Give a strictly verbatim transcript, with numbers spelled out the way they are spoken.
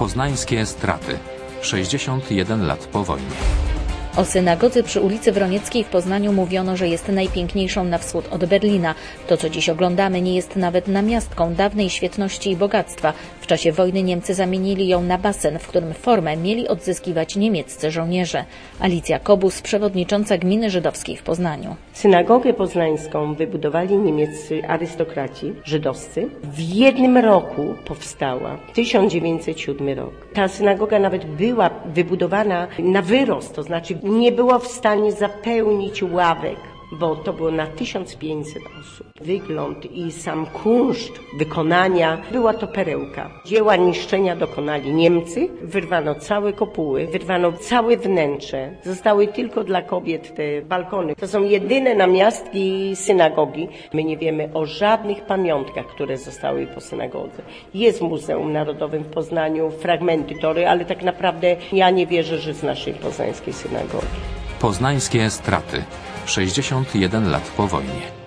Poznańskie straty. sześćdziesiąt jeden lat po wojnie. O synagodze przy ulicy Wronieckiej w Poznaniu mówiono, że jest najpiękniejszą na wschód od Berlina. To, co dziś oglądamy, nie jest nawet namiastką dawnej świetności i bogactwa. W czasie wojny Niemcy zamienili ją na basen, w którym formę mieli odzyskiwać niemieccy żołnierze. Alicja Kobus, przewodnicząca Gminy Żydowskiej w Poznaniu. Synagogę poznańską wybudowali niemieccy arystokraci żydowscy. W jednym roku powstała, tysiąc dziewięćset siódmy rok. Ta synagoga nawet była wybudowana na wyrost, to znaczy nie było w stanie zapełnić ławek, bo to było na tysiąc pięćset osób. Wygląd i sam kunszt wykonania, była to perełka. Dzieła niszczenia dokonali Niemcy, wyrwano całe kopuły, wyrwano całe wnętrze. Zostały tylko dla kobiet te balkony. To są jedyne namiastki synagogi. My nie wiemy o żadnych pamiątkach, które zostały po synagodze. Jest w Muzeum Narodowym w Poznaniu, fragmenty tory, ale tak naprawdę ja nie wierzę, że z naszej poznańskiej synagogi. Poznańskie straty. sześćdziesiąt jeden lat po wojnie.